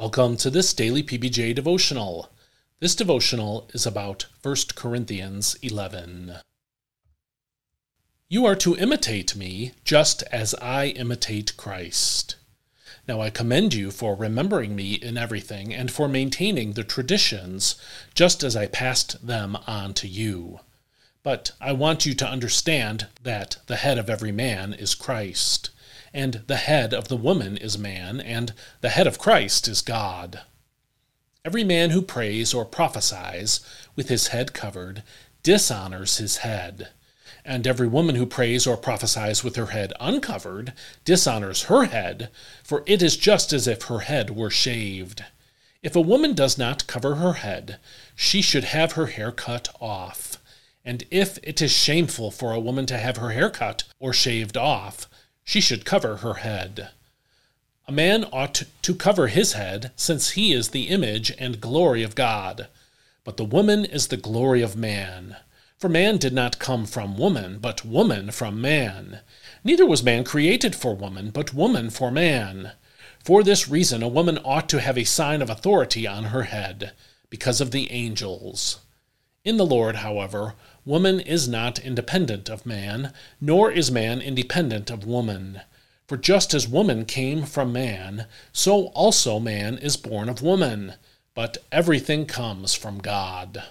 Welcome to this daily PBJ devotional. This devotional is about 1 Corinthians 11. You are to imitate me just as I imitate Christ. Now I commend you for remembering me in everything and for maintaining the traditions just as I passed them on to you. But I want you to understand that the head of every man is Christ, and the head of the woman is man, and the head of Christ is God. Every man who prays or prophesies with his head covered dishonors his head, and every woman who prays or prophesies with her head uncovered dishonors her head, for it is just as if her head were shaved. If a woman does not cover her head, she should have her hair cut off. And if it is shameful for a woman to have her hair cut or shaved off, she should cover her head. A man ought to cover his head, since he is the image and glory of God. But the woman is the glory of man. For man did not come from woman, but woman from man. Neither was man created for woman, but woman for man. For this reason a woman ought to have a sign of authority on her head, because of the angels. In the Lord, however, woman is not independent of man, nor is man independent of woman. For just as woman came from man, so also man is born of woman. But everything comes from God.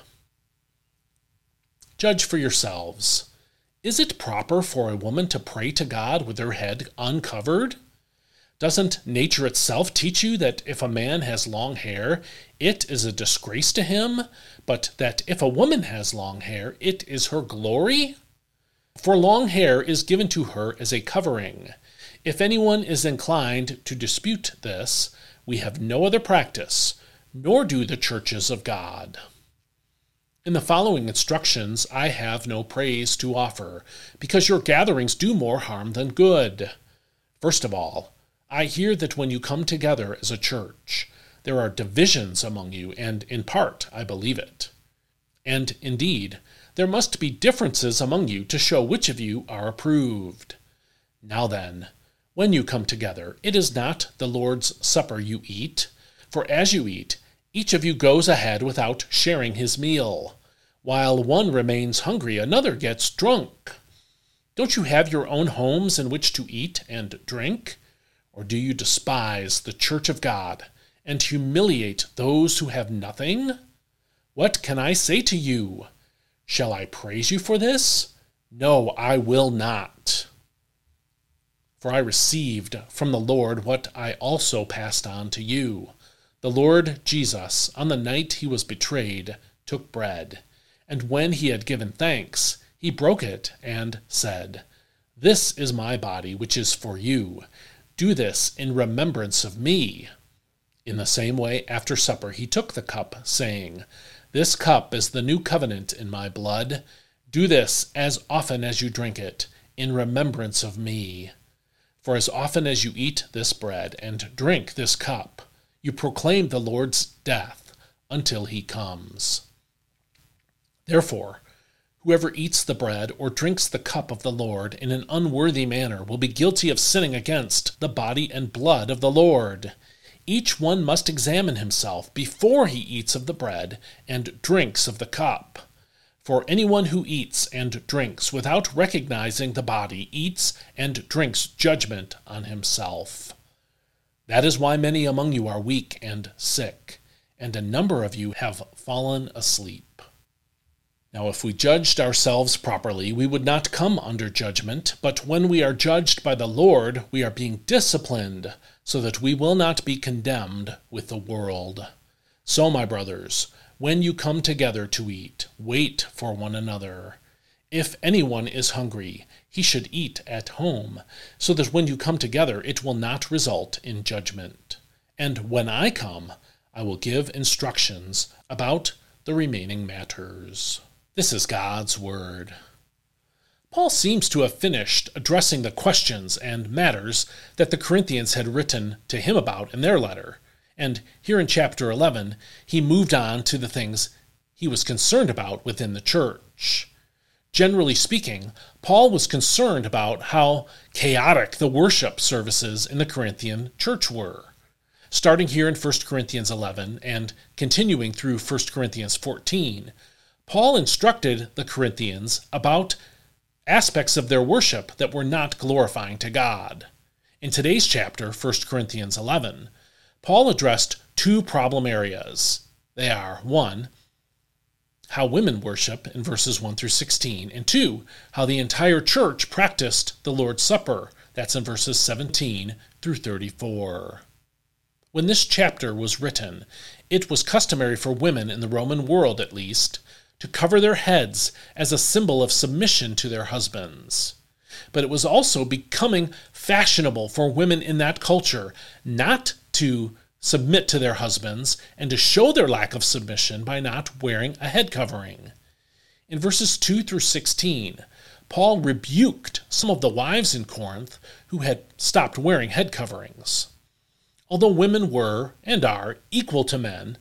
Judge for yourselves. Is it proper for a woman to pray to God with her head uncovered? Doesn't nature itself teach you that if a man has long hair, it is a disgrace to him, but that if a woman has long hair, it is her glory? For long hair is given to her as a covering. If anyone is inclined to dispute this, we have no other practice, nor do the churches of God. In the following instructions I have no praise to offer, because your gatherings do more harm than good. First of all, I hear that when you come together as a church, there are divisions among you, and in part I believe it. And indeed, there must be differences among you to show which of you are approved. Now then, when you come together, it is not the Lord's Supper you eat, for as you eat, each of you goes ahead without sharing his meal. While one remains hungry, another gets drunk. Don't you have your own homes in which to eat and drink? Or do you despise the church of God and humiliate those who have nothing? What can I say to you? Shall I praise you for this? No, I will not. For I received from the Lord what I also passed on to you. The Lord Jesus, on the night he was betrayed, took bread, and when he had given thanks, he broke it and said, "This is my body, which is for you. Do this in remembrance of me." In the same way, after supper, he took the cup, saying, "This cup is the new covenant in my blood. Do this as often as you drink it, in remembrance of me. For as often as you eat this bread and drink this cup, you proclaim the Lord's death until he comes. Therefore, whoever eats the bread or drinks the cup of the Lord in an unworthy manner will be guilty of sinning against the body and blood of the Lord. Each one must examine himself before he eats of the bread and drinks of the cup. For anyone who eats and drinks without recognizing the body eats and drinks judgment on himself. That is why many among you are weak and sick, and a number of you have fallen asleep. Now if we judged ourselves properly, we would not come under judgment, but when we are judged by the Lord, we are being disciplined, so that we will not be condemned with the world. So, my brothers, when you come together to eat, wait for one another. If anyone is hungry, he should eat at home, so that when you come together it will not result in judgment. And when I come, I will give instructions about the remaining matters. This is God's word. Paul seems to have finished addressing the questions and matters that the Corinthians had written to him about in their letter, and here in chapter 11, he moved on to the things he was concerned about within the church. Generally speaking, Paul was concerned about how chaotic the worship services in the Corinthian church were. Starting here in 1 Corinthians 11 and continuing through 1 Corinthians 14, Paul instructed the Corinthians about aspects of their worship that were not glorifying to God. In today's chapter, 1 Corinthians 11, Paul addressed two problem areas. They are, 1, how women worship in verses 1 through 16, and 2, how the entire church practiced the Lord's Supper. That's in verses 17 through 34. When this chapter was written, it was customary for women in the Roman world, at least, to cover their heads as a symbol of submission to their husbands. But it was also becoming fashionable for women in that culture not to submit to their husbands and to show their lack of submission by not wearing a head covering. In verses 2 through 16, Paul rebuked some of the wives in Corinth who had stopped wearing head coverings. Although women were and are equal to men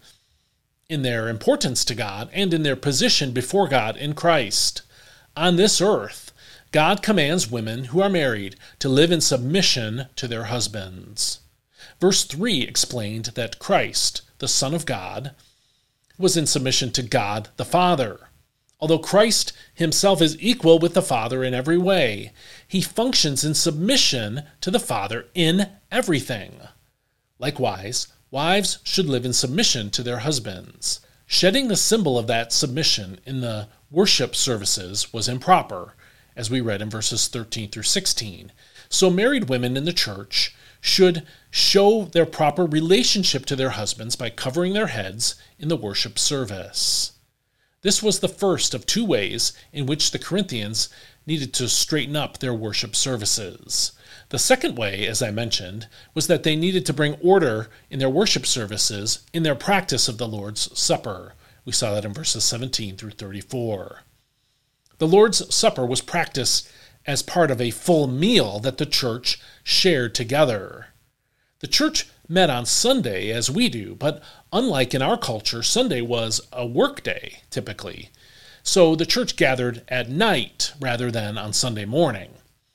in their importance to God and in their position before God in Christ, on this earth, God commands women who are married to live in submission to their husbands. Verse 3 explained that Christ, the Son of God, was in submission to God the Father. Although Christ himself is equal with the Father in every way, he functions in submission to the Father in everything. Likewise, wives should live in submission to their husbands. Shedding the symbol of that submission in the worship services was improper, as we read in verses 13 through 16. So married women in the church should show their proper relationship to their husbands by covering their heads in the worship service. This was the first of two ways in which the Corinthians needed to straighten up their worship services. The second way, as I mentioned, was that they needed to bring order in their worship services in their practice of the Lord's Supper. We saw that in verses 17 through 34. The Lord's Supper was practiced as part of a full meal that the church shared together. The church met on Sunday as we do, but unlike in our culture, Sunday was a work day, typically. So the church gathered at night rather than on Sunday morning.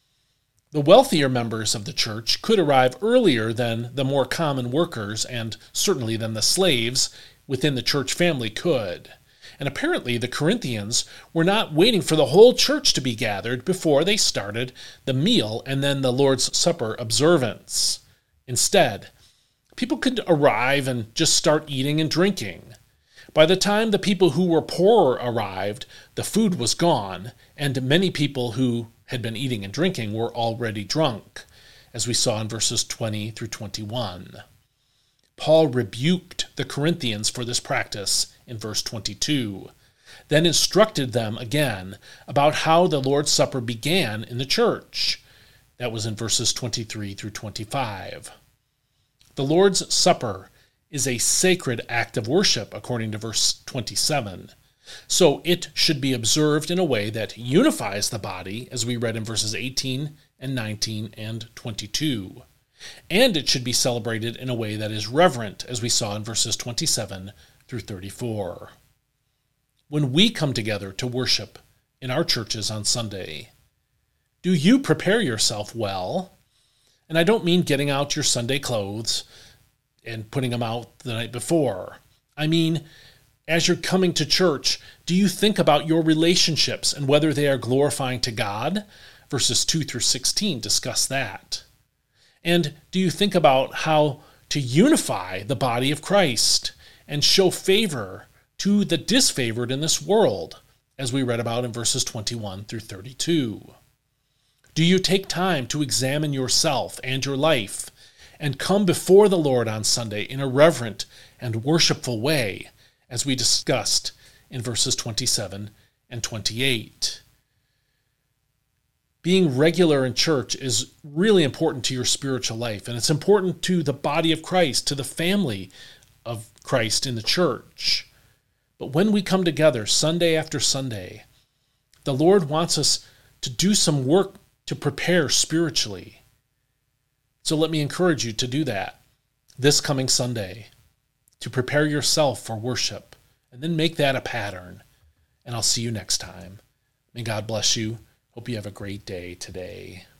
The wealthier members of the church could arrive earlier than the more common workers, and certainly than the slaves within the church family could. And apparently the Corinthians were not waiting for the whole church to be gathered before they started the meal and then the Lord's Supper observance. Instead, people could arrive and just start eating and drinking. By the time the people who were poorer arrived, the food was gone, and many people who had been eating and drinking were already drunk, as we saw in verses 20 through 21. Paul rebuked the Corinthians for this practice in verse 22, then instructed them again about how the Lord's Supper began in the church. That was in verses 23 through 25. The Lord's Supper is a sacred act of worship, according to verse 27. So it should be observed in a way that unifies the body, as we read in verses 18 and 19 and 22. And it should be celebrated in a way that is reverent, as we saw in verses 27 through 34. When we come together to worship in our churches on Sunday, do you prepare yourself well? And I don't mean getting out your Sunday clothes and putting them out the night before. I mean, as you're coming to church, do you think about your relationships and whether they are glorifying to God? Verses 2 through 16 discuss that. And do you think about how to unify the body of Christ and show favor to the disfavored in this world, as we read about in verses 21 through 32? Do you take time to examine yourself and your life and come before the Lord on Sunday in a reverent and worshipful way, as we discussed in verses 27 and 28? Being regular in church is really important to your spiritual life, and it's important to the body of Christ, to the family of Christ in the church. But when we come together Sunday after Sunday, the Lord wants us to do some work to prepare spiritually. So let me encourage you to do that this coming Sunday, to prepare yourself for worship, and then make that a pattern. And I'll see you next time. May God bless you. Hope you have a great day today.